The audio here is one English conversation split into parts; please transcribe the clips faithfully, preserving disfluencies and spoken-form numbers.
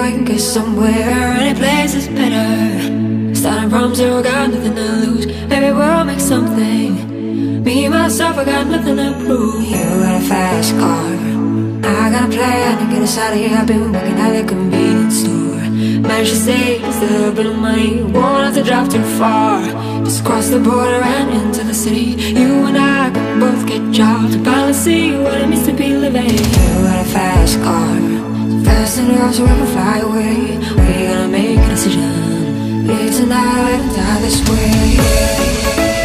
we can get somewhere. Any place is better. Starting from zero, got nothing to lose. Maybe we'll make something. Me, myself, I got nothing to prove. You got a fast car, I got a plan to get us out of here. I've been working at a convenience store. Managed to save just a little bit of money. Won't have to drive too far. Just cross the border and into the city. You and I can both get jobs and finally see what it means to be living. You got a fast car, so fast enough so we can fly away. We gotta make a decision. Live tonight and die this way.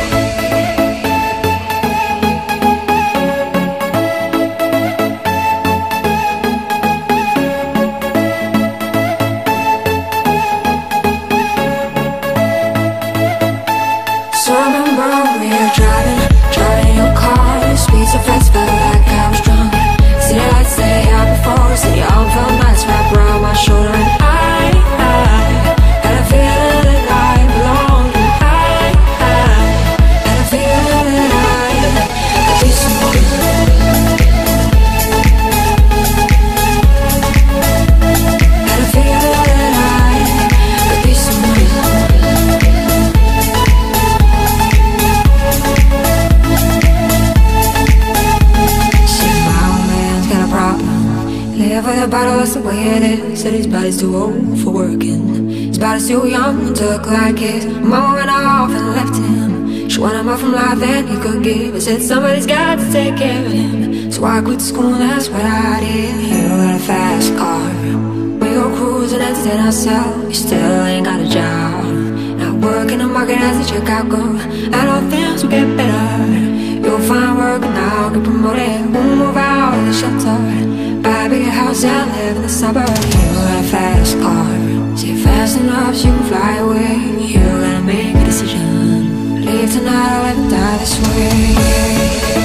That's the way it is. Said his body's too old for working. His body's too young and took like his mama went off and left him. She wanted more from life than he could give. I said somebody's got to take care of him. So I quit school and that's what I did. You got a fast car, we go cruising and entertain ourselves. You still ain't got a job, not working the market as a checkout girl. And all things will get better. You'll find work and I'll get promoted. We'll move out of the shelter, buy a bigger house and live in the suburbs. You got a fast car, say fast enough so you can fly away. You gotta make a decision. Leave tonight or let me die this way.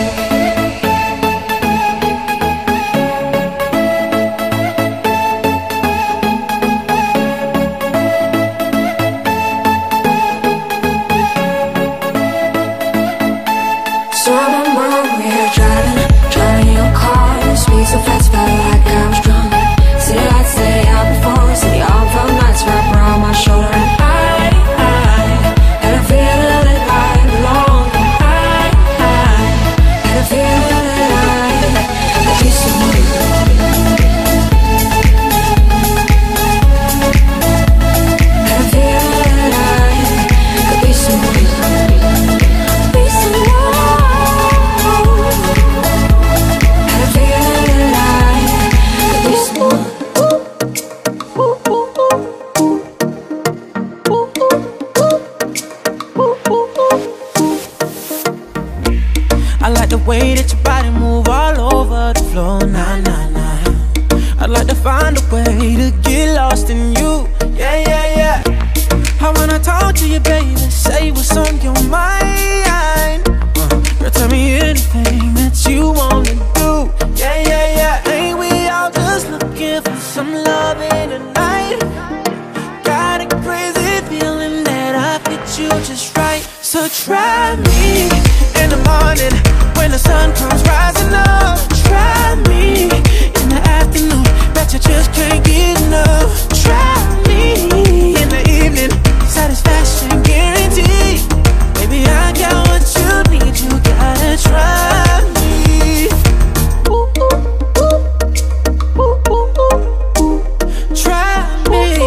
So I remember we were driving, driving your car. Speed so fast, felt like I was drunk. City lights stay out before us. City all felt nights wrapped around my shoulder. And I, I had a feeling that I belonged. I, I had a feeling that I could be someone. Had a feeling that I could be someone. Be someone. I like the way that your body move all over the floor, nah, nah, nah. I'd like to find a way to get lost in you, yeah, yeah, yeah. I wanna talk to you, baby, say what's on your mind. uh, Girl, tell me anything that you wanna do, yeah, yeah, yeah. Ain't we all just looking for some loving tonight? Got a crazy feeling that I fit you just right. So try me in the morning when the sun comes rising up. Try me in the afternoon, bet you just can't get enough. Try me in the evening, satisfaction guaranteed. Baby, I got what you need, you gotta try me. Ooh, ooh, ooh. Ooh, ooh, ooh, ooh. Try me.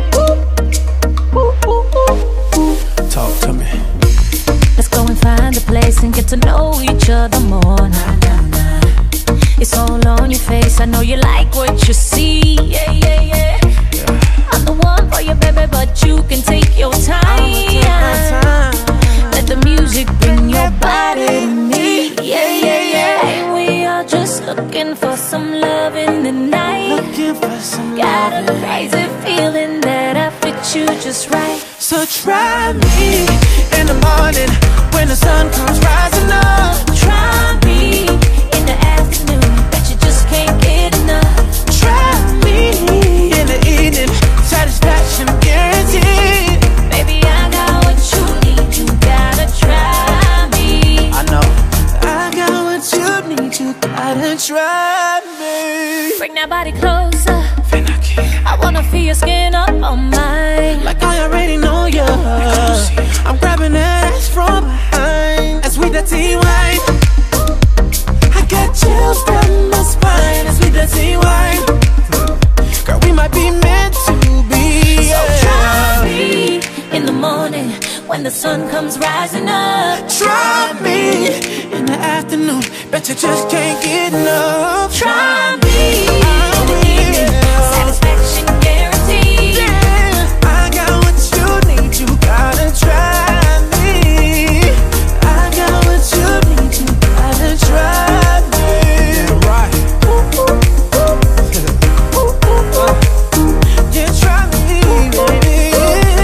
Ooh, ooh, ooh, ooh. Talk to me. Let's go and find a place and get to know each other more. Nah, nah, nah. It's all on your face, I know you like what you see. Yeah, yeah, yeah, yeah. I'm the one for you, baby, but you can take your time. Take time. Let the music bring your body to me. Yeah, yeah, yeah. Ain't we all just looking for some love in the night? Looking for some Got love. A crazy feeling that I fit you just right. So try me in the morning when the sun comes rising up. Try me in the afternoon, bet you just can't get enough. Try me in the evening, satisfaction guaranteed. Baby, I got what you need, you gotta try me. I know I got what you need, you gotta try me. Bring that body closer, I wanna your skin up on mine. Like I already know you. I'm grabbing that ass from behind as we dirty wine. I got chills down my spine as we dirty wine. Girl, we might be meant to be. So try me in the morning when the sun comes rising up. Try me in the afternoon, bet you just can't get enough. Try me in the evening, satisfaction guaranteed. Yeah, I got what you need, you gotta try me. I got what you need, you gotta try me. Yeah, right. Ooh, ooh, ooh. Ooh, ooh, ooh. Yeah, try me, baby.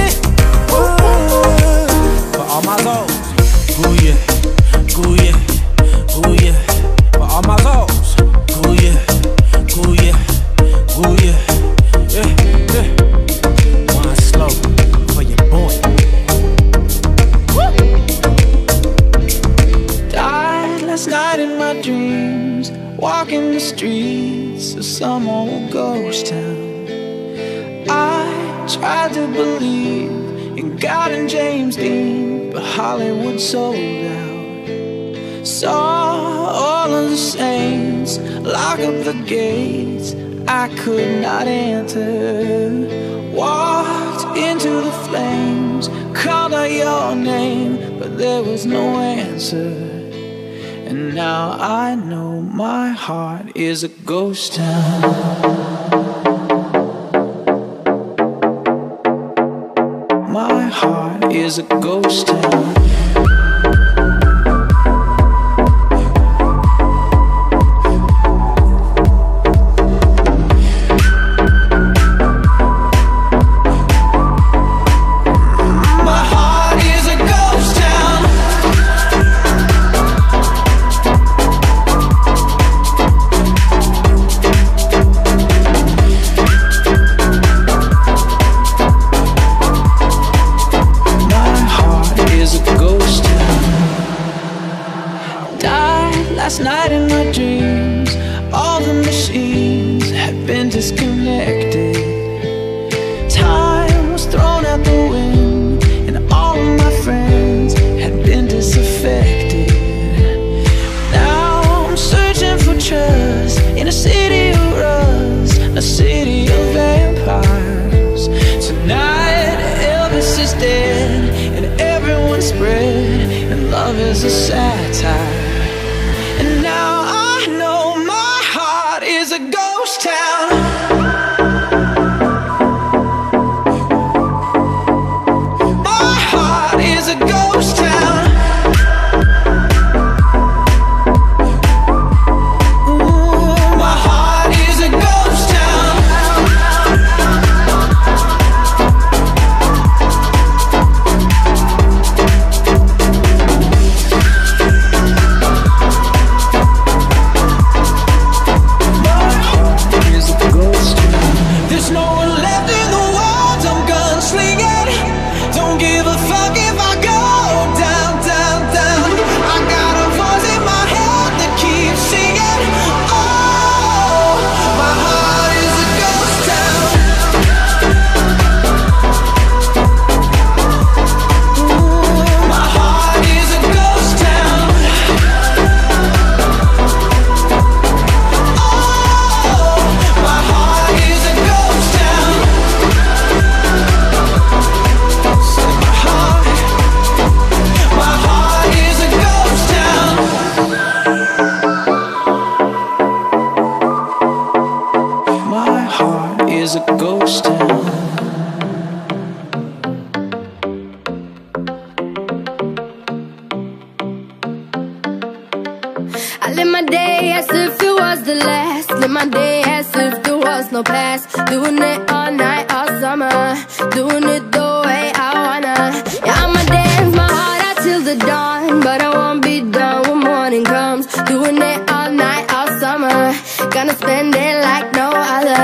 Ooh. For all my lows, ooh yeah, ooh yeah, ooh yeah. For all my lows, ooh yeah, ooh yeah, ooh yeah, yeah, yeah. One slow for your boy. Died last night in my dreams, walking the streets of some old ghost town. I tried to believe in God and James Dean, but Hollywood sold out. Saw all of the saints lock up the gates I could not enter. Walked into the flames, called out your name, but there was no answer. And now I know my heart is a ghost town. My heart is a ghost town. Last night in my dreams, all the machines had been disconnected. Time was thrown out the wind, and all of my friends had been disaffected. Now I'm searching for trust in a city of rust, a city of vampires. Tonight Elvis is dead, and everyone's spread, and love is a satire. And now I know my heart is a ghost town. My heart is a ghost town. Ooh, my heart is a ghost town. There's no one left in the world, I'm gunslinging. Don't give a fuck if I go down, down, down. I got a voice in my head that keeps singing. Oh, my heart is a ghost town. Ooh, my heart is a ghost town. Oh, my heart is a ghost town. Say my heart, my heart is a ghost town. My heart is a ghost town. I live my day as if it was the last. Live my day as if there was no past. Doing it all night, all summer. Doing it the way I wanna. Yeah, I'ma dance my heart out till the dawn, but I won't be done when morning comes. Doing it all night, all summer. Gonna spend it like no other.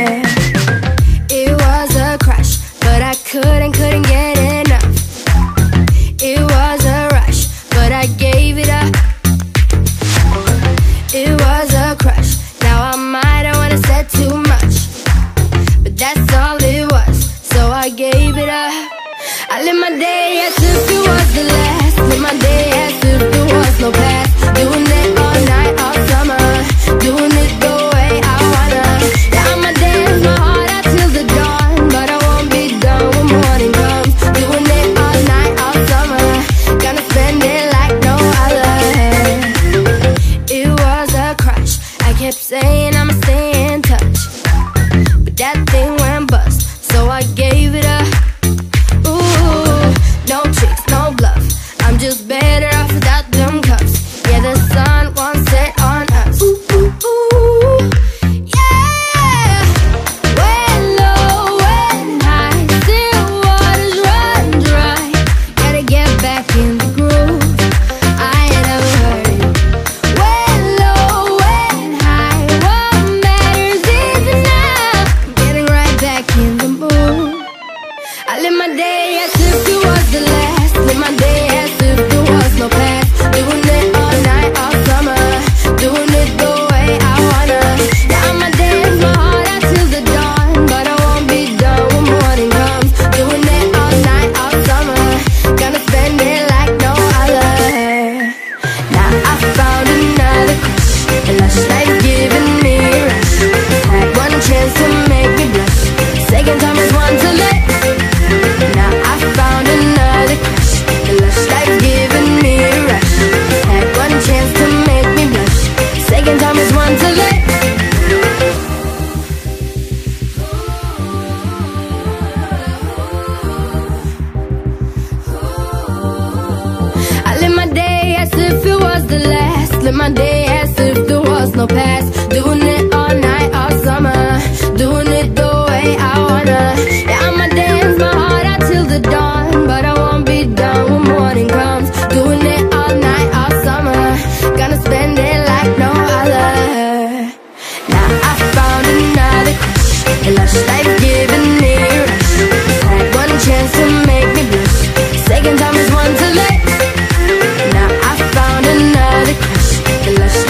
It was a crush, but I couldn't, couldn't get enough. It was a rush, but I gave it up. It was a crush. Now I might have wanna said too much, but that's all it day as if it was the last. Live my day as if there was no past. Doing it all night, all summer. Doing it the way I wanna. Yeah, I'ma dance my heart out till the dawn, but I won't be done when morning comes. Doing it all night, all summer. Gonna spend it like no other. It was a crush. I kept saying I'ma stay in touch, but that thing went bust, so I gave it up. No tricks, no bluff. I'm just better off without them cuffs. Yeah, the sun won't set on us. Ooh, ooh, ooh. Yeah. When low, when high, still waters run dry. Gotta get back in the groove. I ain't never heard it. When low, when high, what matters is enough. Getting right back in the mood. I live my day as if it was the last. Live my day as if there was no past. Doing it all night, all summer. Doing it the way I wanna. Yeah, I'ma dance my heart out till the dawn, but I won't be done when morning comes. Doing it all night, all summer. Gonna spend it like no other. Now I found another crush. A lush life giving me a rush. Had one chance to make me blush. Second time is one to let. Now I found another crush. The lush life giving me a rush. Had one chance to make me blush. Second time is one to let. I live my day as if it was the last. Live my day as if there was no past. Doing it all night, all summer. Doing it the way I wanna. Yeah, I'ma dance my heart out till the dawn, but I won't be done when morning comes. Doing it all night, all summer. Gonna spend it like no other. Now I found another crush. A lush life giving me a rush. Had one chance to make me blush. Second time is one to let. Now I found another crush. A lush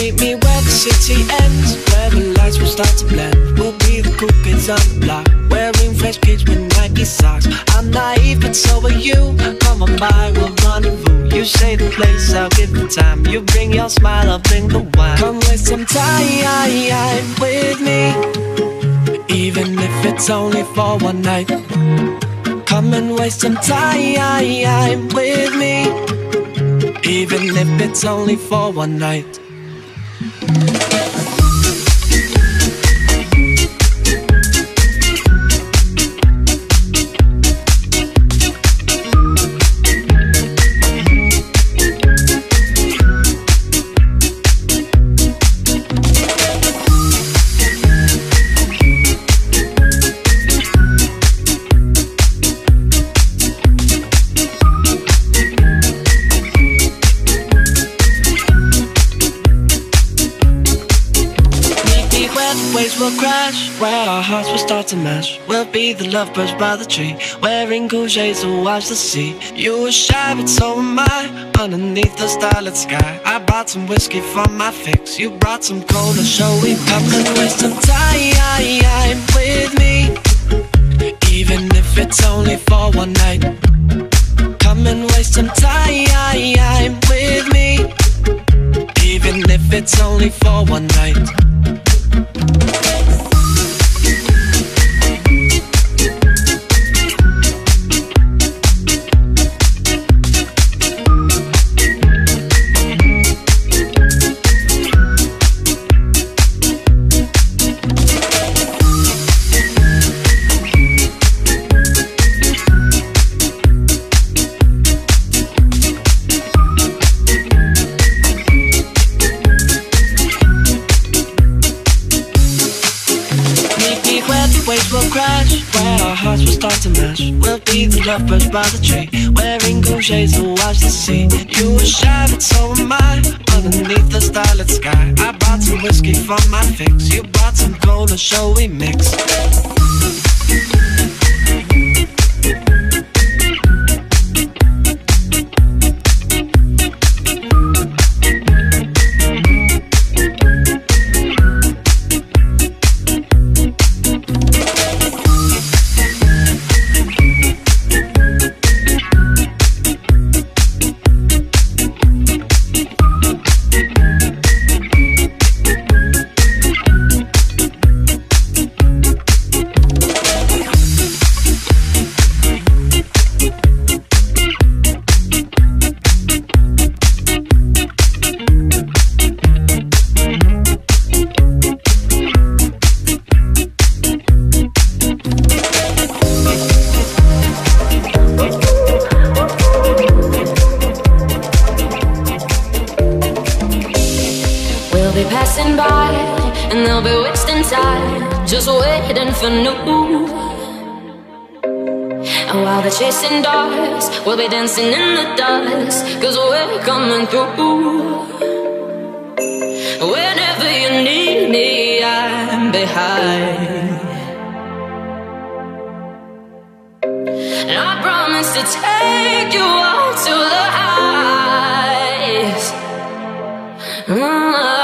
Meet me where the city ends, where the lights will start to blend. We'll be the cool kids on the block, wearing fresh kicks with Nike socks. I'm naive, but so are you. Come on by, we'll rendezvous. You say the place, I'll give the time. You bring your smile, I'll bring the wine. Come waste some time with me, even if it's only for one night. Come and waste some time with me, even if it's only for one night. We'll crash, where our hearts will start to mash. We'll be the lovebirds by the tree, wearing cool shades to watch the sea. You were shy, but so am I, underneath the starlit sky. I brought some whiskey for my fix, you brought some cola, shall we come and waste some time with me, even if it's only for one night. Come and waste some time with me, even if it's only for one night. We'll be the lovebirds by the tree, wearing cool shades to watch the sea. You were shy, but so am I, underneath the starlit sky. I brought some whiskey for my fix, you brought some cola, shall we mix? Just waiting for new. And while they're chasing dogs, we'll be dancing in the dust, cause we're coming through. Whenever you need me, I'm behind. And I promise to take you out to the heights. mm-hmm.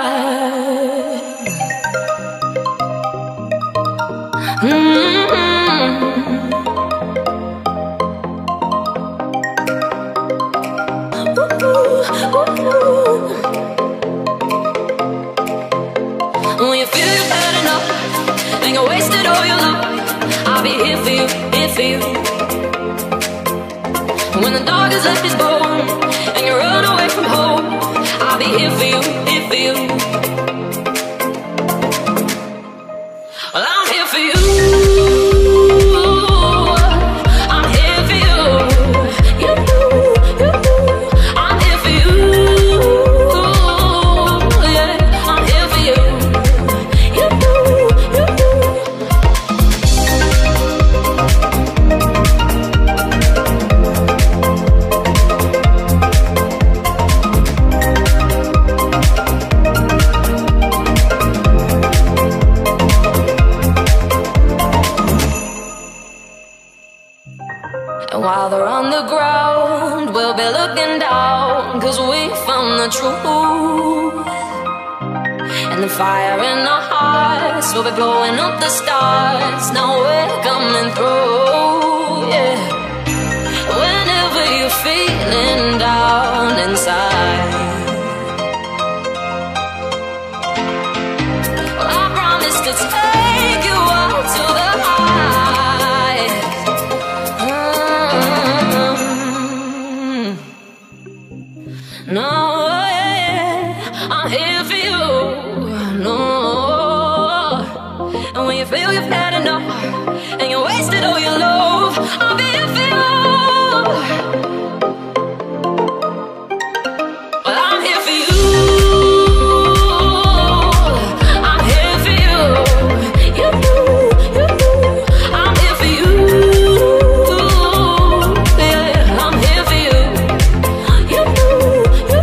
When you feel you've had enough and you wasted all your love, I'll be here for you, here for you. When the dog has left his bone and you run away from home, I'll be here for you, here for you. Well, I'm here for you. And while they're on the ground, we'll be looking down, cause we found the truth. and the fire in our hearts. We'll be blowing up the stars. Now we're coming through, yeah. Whenever you're feeling down inside, well, I promise to take you up to the heights. Mm-hmm. No, yeah, I'm here for you. No, and when you feel you've had enough and you wasted all your love, I'll be here for you. Well, I'm here for you. I'm here for you. You, you. I'm here for you. Yeah, I'm here for you. You, you.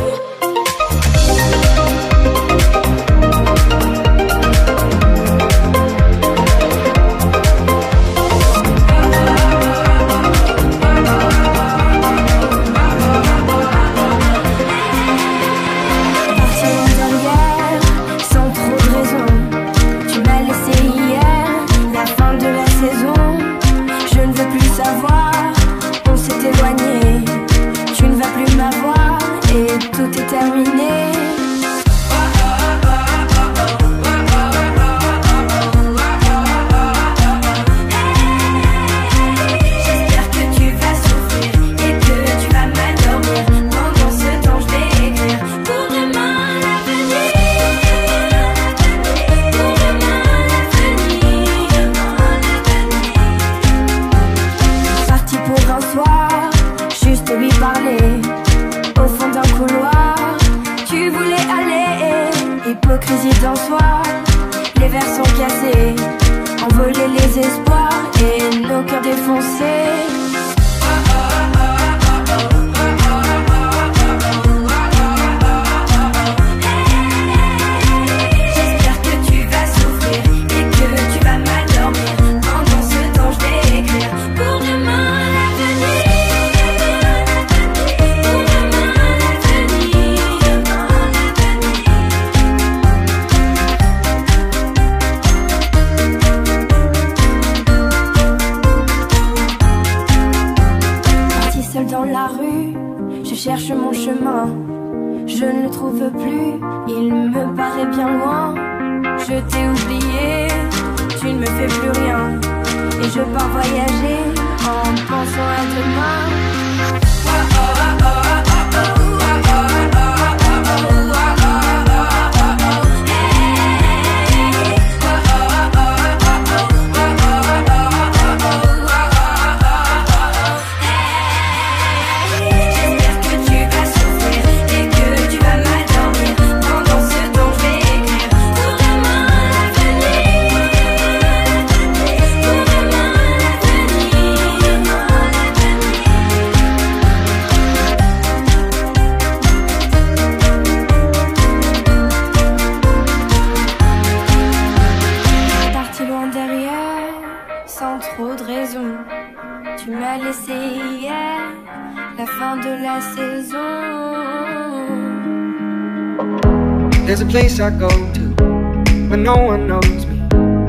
There's a place I go to when no one knows me.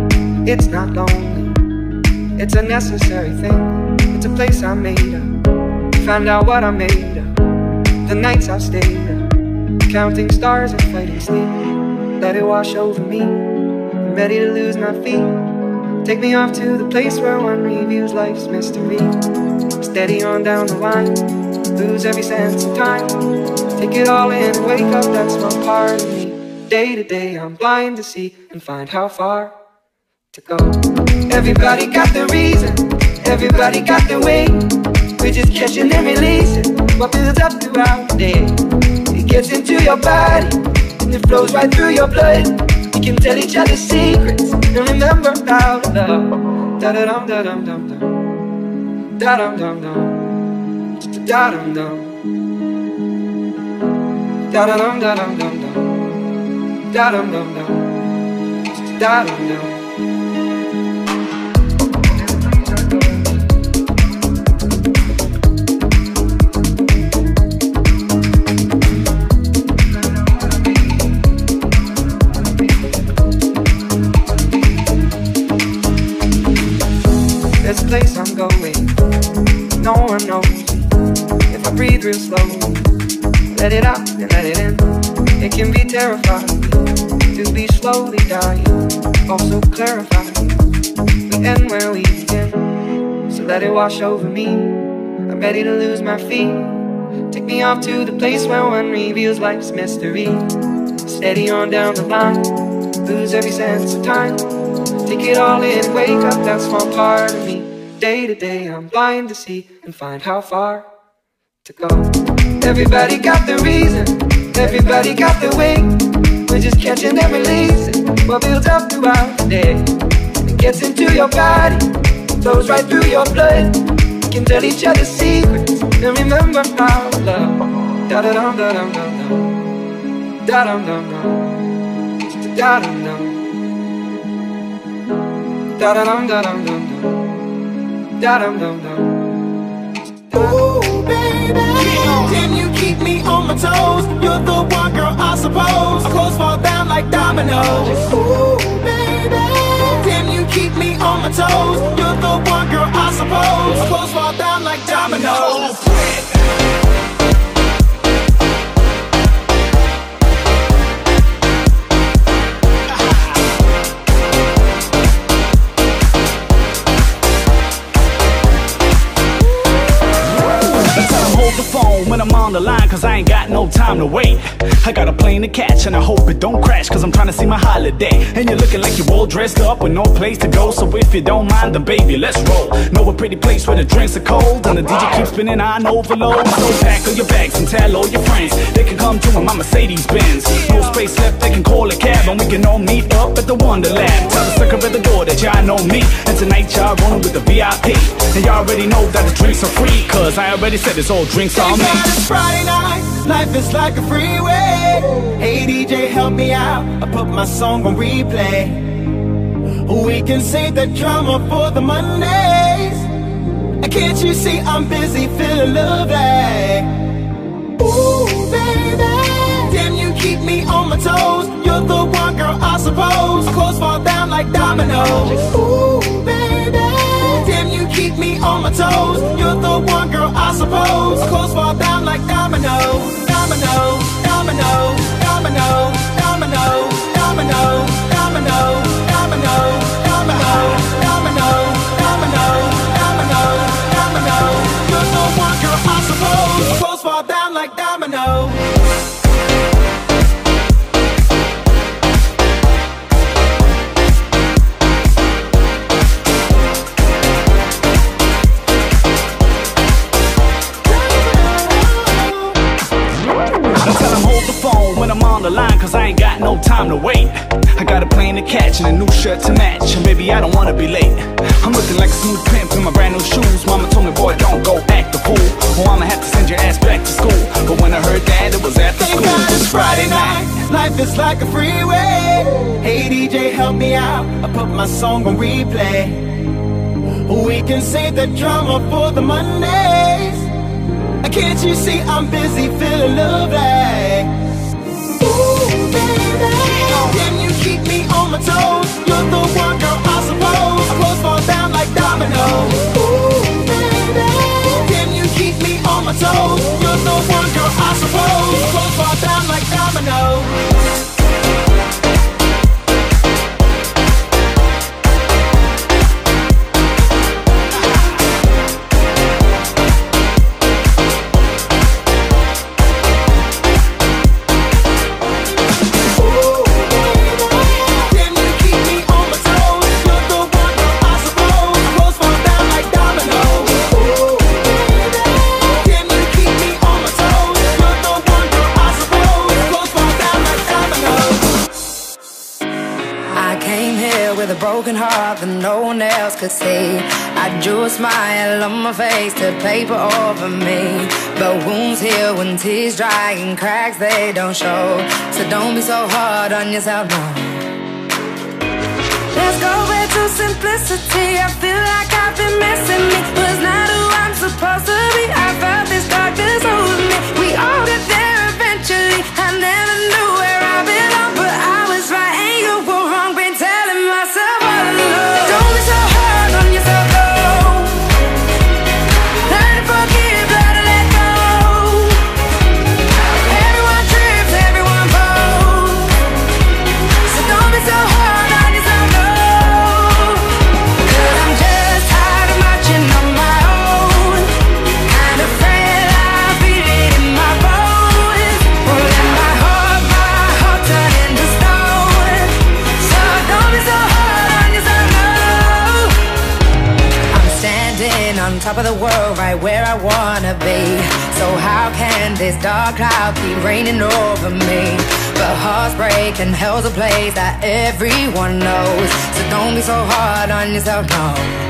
It's not lonely, it's a necessary thing. It's a place I made up, found out what I made of. The nights I've stayed up, counting stars and fighting sleep. Let it wash over me, I'm ready to lose my feet. Take me off to the place where one reviews life's mystery. Steady on down the line, lose every sense of time. Take it all in and wake up, that's my part of me. Day to day I'm blind to see and find how far to go. Everybody got their reason, everybody got their way. We're just catching and releasing what builds up throughout the day. It gets into your body and it flows right through your blood. We can tell each other secrets and remember how to love. Da-da-dum-da-dum-dum-dum, da-dum-dum-dum, da-dum-dum, da-da-dum-da-dum-dum-dum, da-dum-dum-dum, da-dum-dum. let it out and let it in. It can be terrifying to be slowly dying, also clarifying we end where we begin. So let it wash over me, I'm ready to lose my feet. Take me off to the place where one reveals life's mystery. Steady on down the line, lose every sense of time. Take it all in, wake up that small part of me. Day to day I'm blind to see and find how far to go. Everybody got the reason, everybody got the way. We're just catching and releasing what builds up throughout the day. It gets into your body, flows right through your blood. We can tell each other secrets and remember how to love. Da da dum da dum dum dum, da dum dum dum, just da dum dum, da da dum da dum dum dum, da dum dum dum. Ooh, baby, can you keep me on my toes? You're the one girl, I suppose. Clothes fall down like dominoes. Ooh, baby, can you keep me on my toes? You're the one girl, I suppose. Clothes fall down like dominoes. When I'm on the line, cause I ain't got no time to wait. I got a plane to catch and I hope it don't crash, cause I'm trying to see my holiday. And you're looking like you're all dressed up with no place to go. So if you don't mind, then baby, let's roll. Know a pretty place where the drinks are cold and the D J keeps spinning on overload. So pack all your bags and tell all your friends they can come to my Mercedes Benz. No space left, they can call a cab and we can all meet up at the Wonderland. Tell the sucker at the door that y'all know me, and tonight y'all rolling with the V I P. And y'all already know that the drinks are free, cause I already said it's all drinks on me. It's Friday night, life is like a freeway. Hey D J, help me out, I put my song on replay. We can save the drama for the Mondays. Can't you see I'm busy feeling lovely? Ooh, baby, damn, you keep me on my toes. You're the one girl, I suppose. Clothes fall down like dominoes. Ooh, baby, damn, you keep me on my toes. You're the one girl, I suppose. Clothes fall down like dominoes. Dominoes, dominoes, dominoes, dominoes, dominoes, dominoes, dominoes, dominoes, dominoes, dominoes, dominoes, dominoes. You're the one girl, I suppose. Clothes fall down like dominoes. When I'm on the line, cause I ain't got no time to wait. I got a plane to catch and a new shirt to match, and baby, I don't wanna be late. I'm looking like a smooth pimp in my brand new shoes. Mama told me, boy, don't go act the fool, or I'ma have to send your ass back to school. But when I heard that, it was after school. Thank God it's Friday night, life is like a freeway. Hey D J, help me out, I put my song on replay. We can save the drama for the Mondays. Can't you see I'm busy feeling lovely? Ooh, baby, can you keep me on my toes? You're the one girl, I suppose. Clothes fall down like dominoes. Ooh, baby, can you keep me on my toes? You're the one girl, I suppose. Clothes fall down like dominoes. Broken heart that no one else could see. I drew a smile on my face to paper over me, but wounds heal when tears dry and cracks they don't show. So don't be so hard on yourself, no. Let's go back to simplicity. I feel like I've been missing me. Was not who I'm supposed to be. I felt this darkness over me. We all get there eventually. I never knew where I belong, but I was right and you were wrong. Been telling myself all along. Don't be so hard on yourself, though. Learn to forgive, learn to let go. on top of the world, right where I wanna be. So how can this dark cloud keep raining over me? But hearts break and hell's a place that everyone knows. So don't be so hard on yourself, no.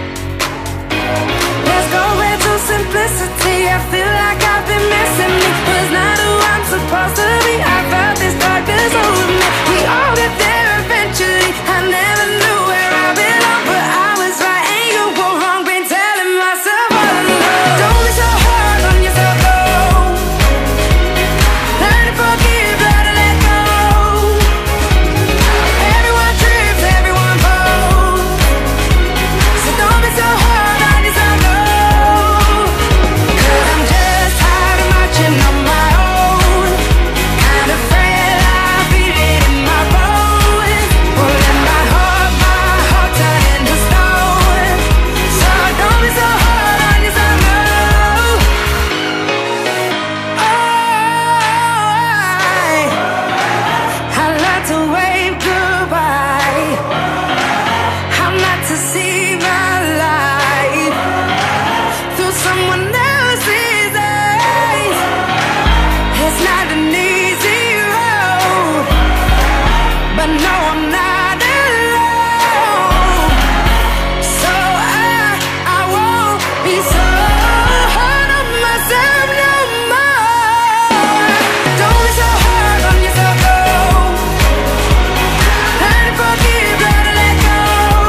Let's go into simplicity. I feel like I've been missing me. But it's not who I'm supposed to be. I felt this darkness over me. We all get there eventually. I never knew where I belong, but I was right and you were wrong. Been telling myself all along. Don't be so hard on yourself, no. Learn to forgive, learn to let go. Everyone trips, everyone falls. So don't be so hard on yourself, no. Cause I'm just tired of marching on my own. Kind of afraid I feel it in my bones. Pulling my heart, my heart turn into stone. So don't be so hard on yourself, no. I like to wave goodbye. I like to see my life through someone else's eyes. It's not an easy road, but no, I'm not alone. So I, I won't be so hard on myself no more. Don't be so hard on yourself, no. Learn to forgive, learn to let go.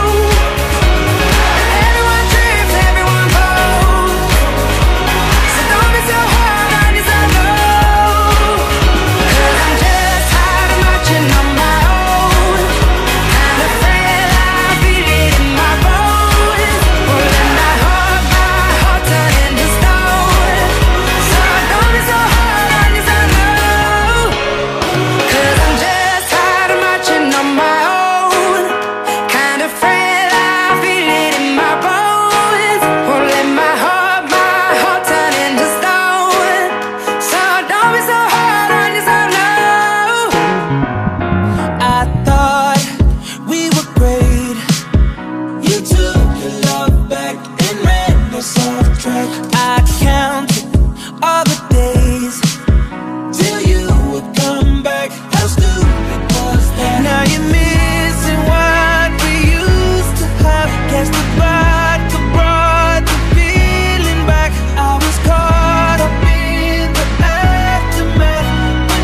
Everyone trips, everyone falls. So don't be so hard on yourself, no. Cause I'm just tired of marching on my own. Kind of afraid I feel it in my bones. Pulling my heart, my heart turn into stone. So don't be so hard on yourself, no. Cause I'm just tired of marching on my own. Kind of afraid I feel it in my bones. Pulling my heart, my heart turn into stone. So don't be so hard on yourself, no. I thought we were great. You took your love back and ran us off track. I counted all the days till you would come back. How stupid was that? Now you're missing what we used to have. Guess the vodka brought the feeling back. I was caught up in the aftermath. But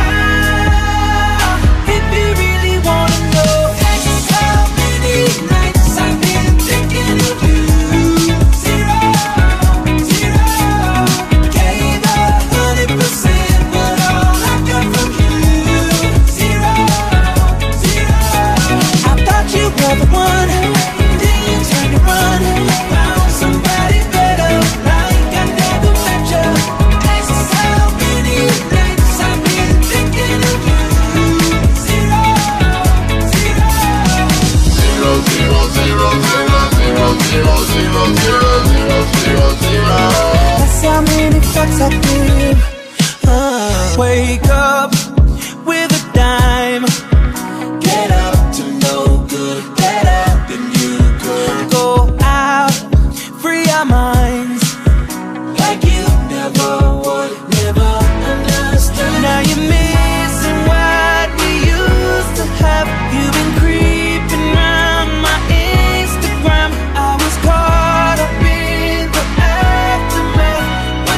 now, if you really wanna know how many nights I've been thinking of you. Zero, zero. Gave a hundred percent, but all I got from you. Zero, zero. I thought you were the one, then you turned and run. Found somebody better, like I never met you. That's how many nights I've been thinking of you. Zero, zero. Zero, zero, zero, zero, zero, zero, zero, zero, zero, zero, zero. That's how many fucks I give. Uh, wake up with a dime. Get up to no good. Better than you could. Go out, free our minds. Like you never would, never understood. Now you're missing what we used to have. You've been creeping round my Instagram. I was caught up in the aftermath. But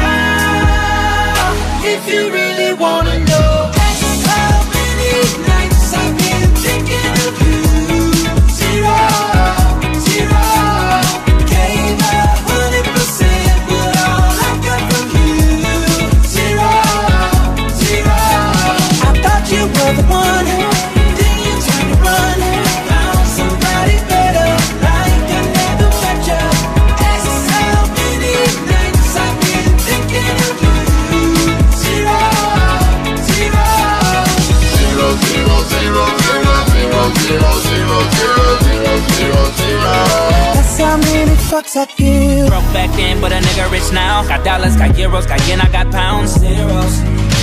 now, if you really wanna know how many nights I've been thinking of you. Zero, zero. Gave a hundred percent, but all I got from you. Zero, zero. I thought you were the one, then you turned and run. Found somebody better, like I never met you. That's how many nights I've been thinking of you. Zero, zero. Zero, zero, zero, zero, zero, zero, zero, zero, zero, zero, zero. That's how many fucks I give. Broke back then, but a nigga rich now. Got dollars, got euros, got yen, I got pounds. Zeros,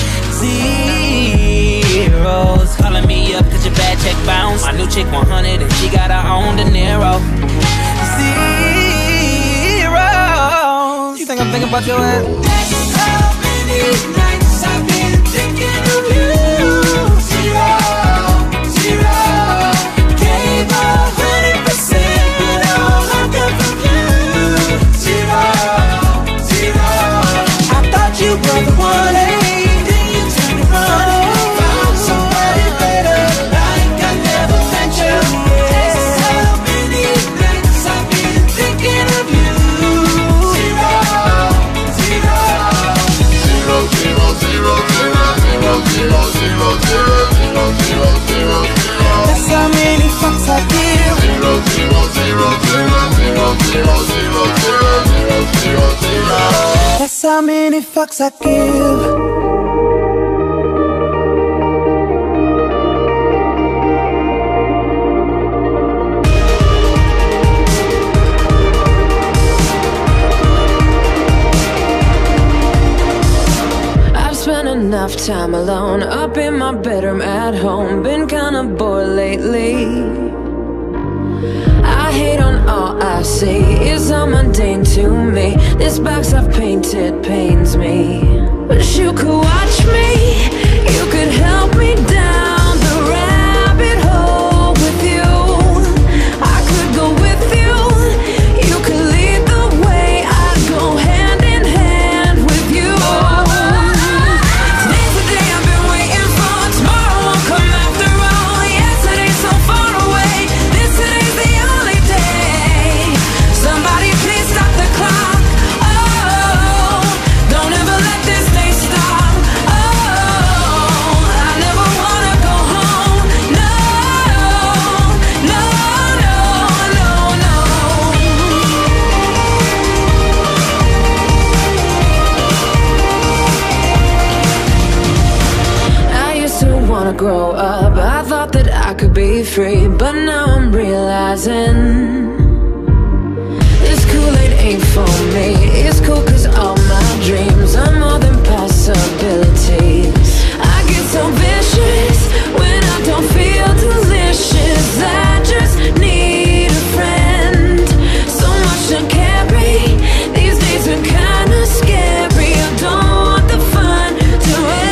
zeros. Calling me up cause your bad check bounce. My new chick one hundred and she got her own De Niro. Zero. morning I'm thinking about your ass. How many nights I've been thinking of you. Zero, zero. Gave a hundred percent, but all I got from you. Zero, zero. I thought you were the one, hey, then you turned around. Found somebody better, like I never met you. How many nights I've been thinking of you. Zero, zero. Zero, zero, zero, zero, zero, zero, zero, zero, zero, zero, zero. That's how many fucks I give. Zero, zero, zero, zero, zero, zero, zero, zero, zero, zero. That's how many fucks I give. Spent enough time alone, up in my bedroom at home. Been kinda bored lately. I hate on all I see, it's all mundane to me. This box I've painted pains me. Wish you could watch me, you could help me down the rabbit hole with you. I could go with you, you could lead the way. I'd go hand in hand with you. Grow up, I thought that I could be free, but now I'm realizing this Kool-Aid ain't for me. It's cool cause all my dreams are more than possibilities. I get so vicious when I don't feel delicious. I just need a friend, so much to carry. These days are kinda scary. I don't want the fun to end.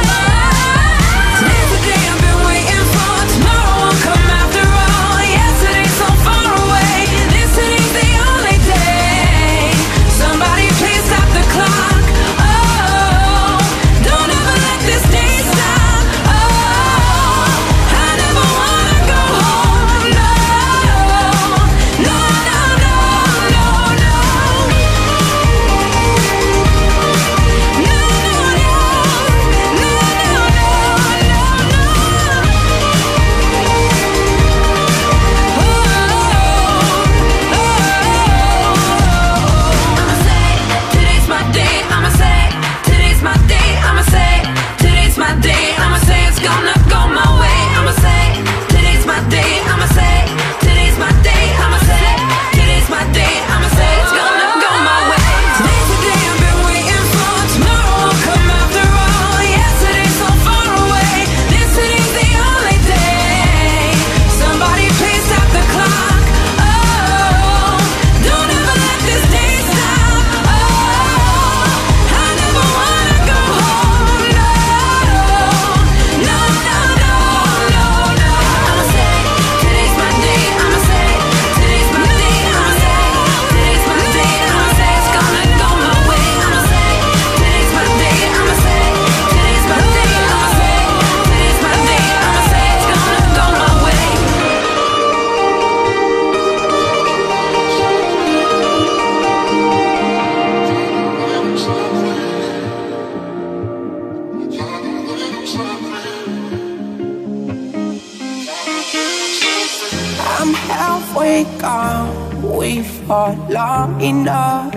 I'm halfway gone. We fought long enough,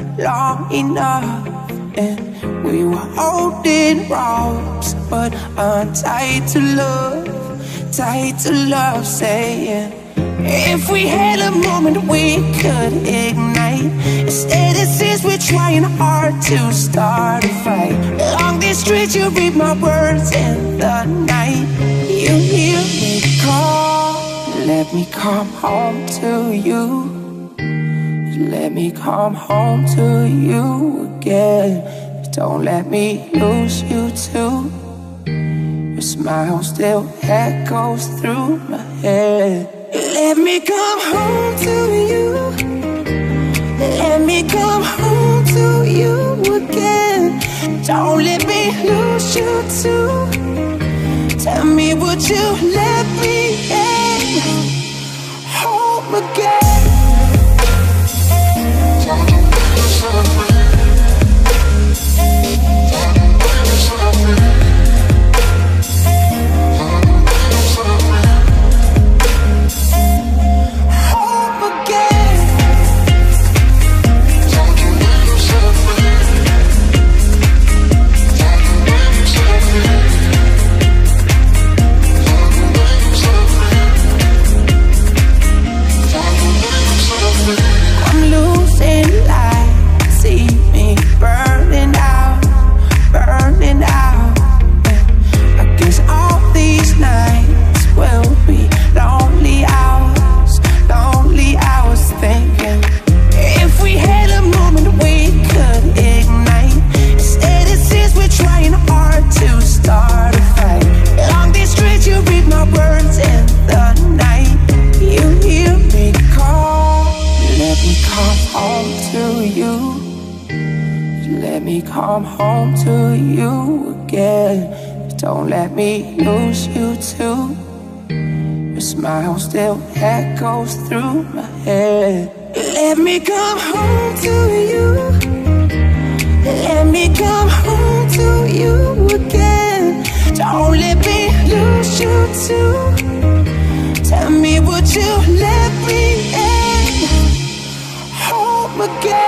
long enough, and we were holding ropes, but I'm tied to love, tied to love, saying if we had a moment we could ignite. Instead it seems we're trying hard to start a fight. Along this street you read my words in the night. You hear me call, let me come home to you. let me come home to you again. Don't let me lose you too. Your smile still echoes through my head. Let me come home to you. Let me come home to you again. Don't let me lose you too. Tell me, would you let me in home again? Come home to you again. Don't let me lose you too. Your smile still echoes through my head. Let me come home to you. Let me come home to you again. Don't let me lose you too. Tell me, would you let me in home again?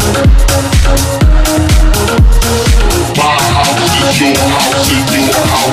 Your house is your house.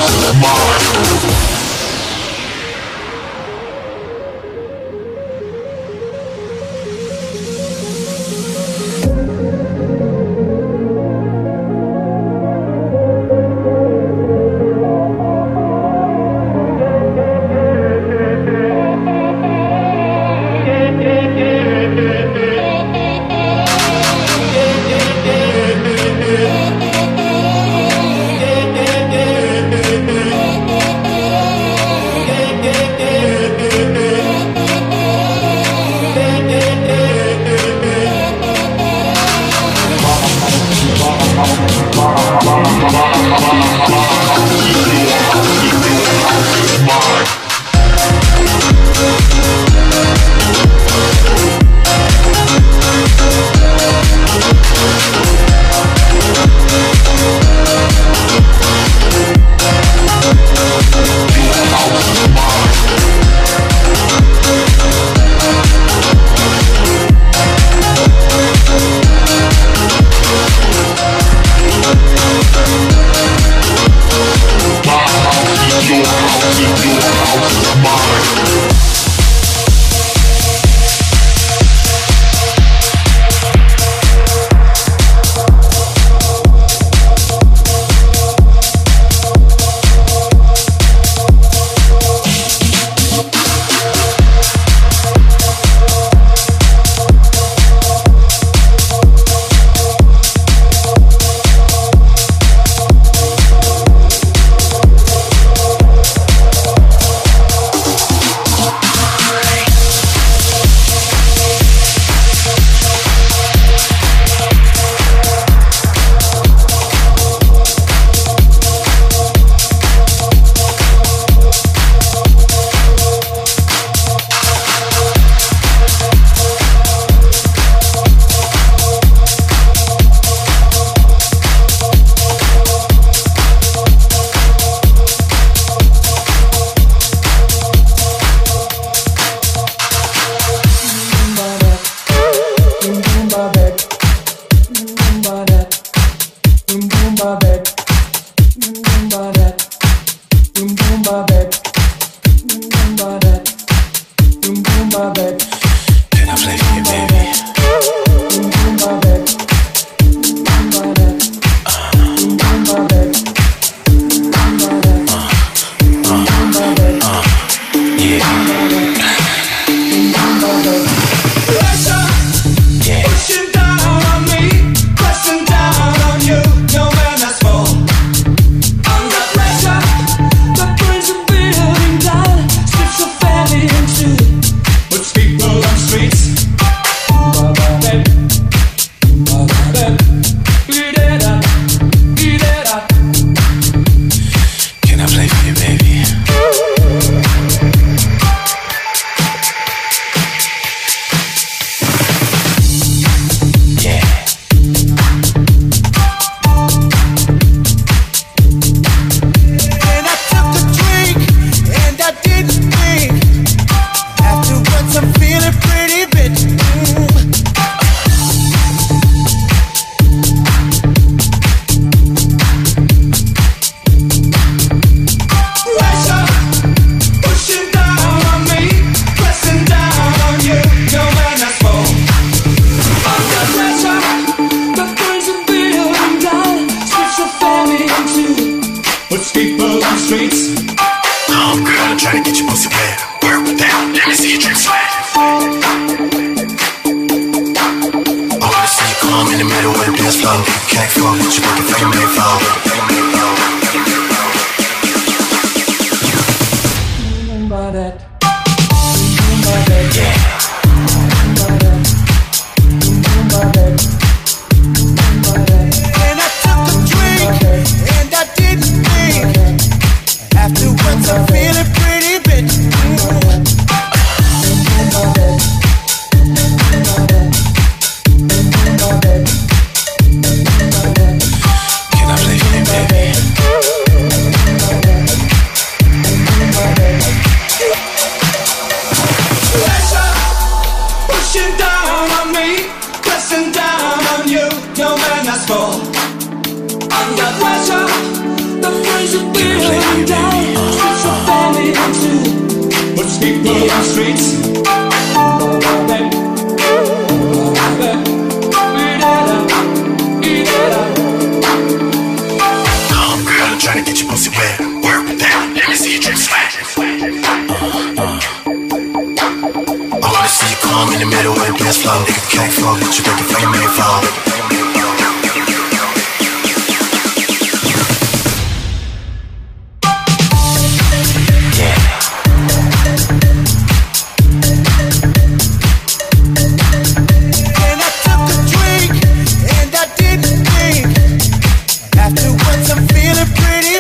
Afterwards I'm feeling pretty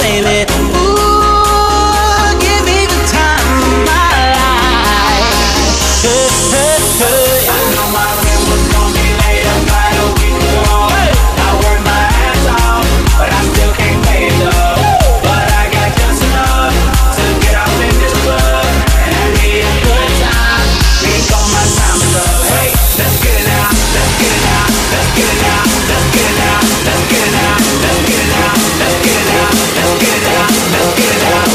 baby. Ooh, give me the time of my life. Hey, hey, hey. I know my rent was gonna be late about a week ago. Hey. I worked my ass off, but I still can't pay it though. But I got just enough to get off in this club, and I need a good time. Ain't got my time is up. Hey, let's get it out, let's get it out, let's get it out, let's get it out, let's get it out, let's get it out, let's get it out, let's get it out, let's get it out.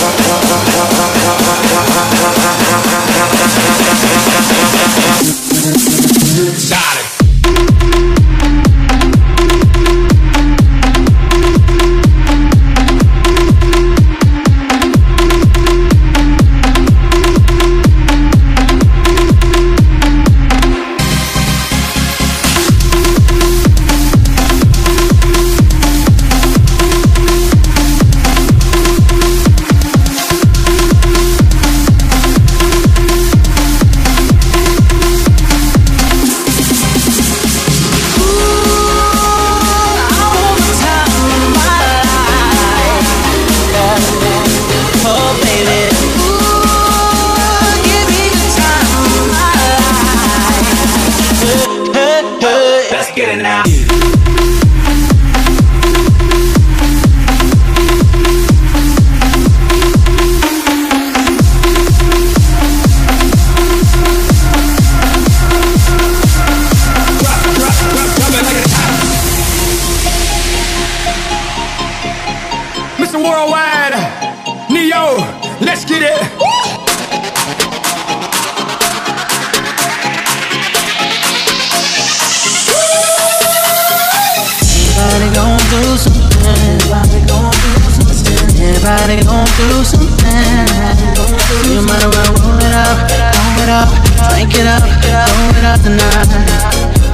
Got it. Worldwide, Neo, let's get it. Everybody gon' do something. Everybody gon' do something. Everybody gon' do something. You might as well roll it up, roll it up, drink it up, roll it up tonight.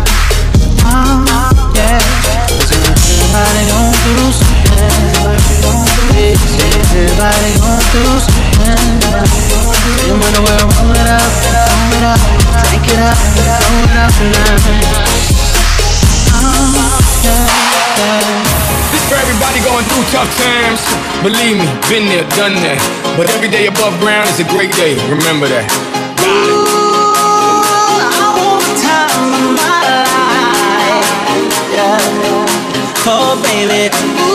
Oh, yeah. Everybody gon' do something. Everybody gon' do something. You might as well roll it up, roll it up, drink it up, roll it up tonight. Oh, yeah, yeah. This for everybody going through tough times. Believe me, been there, done that. But every day above ground is a great day. Remember that. Got it. Ooh, I want the time of my life. Yeah. Oh, baby.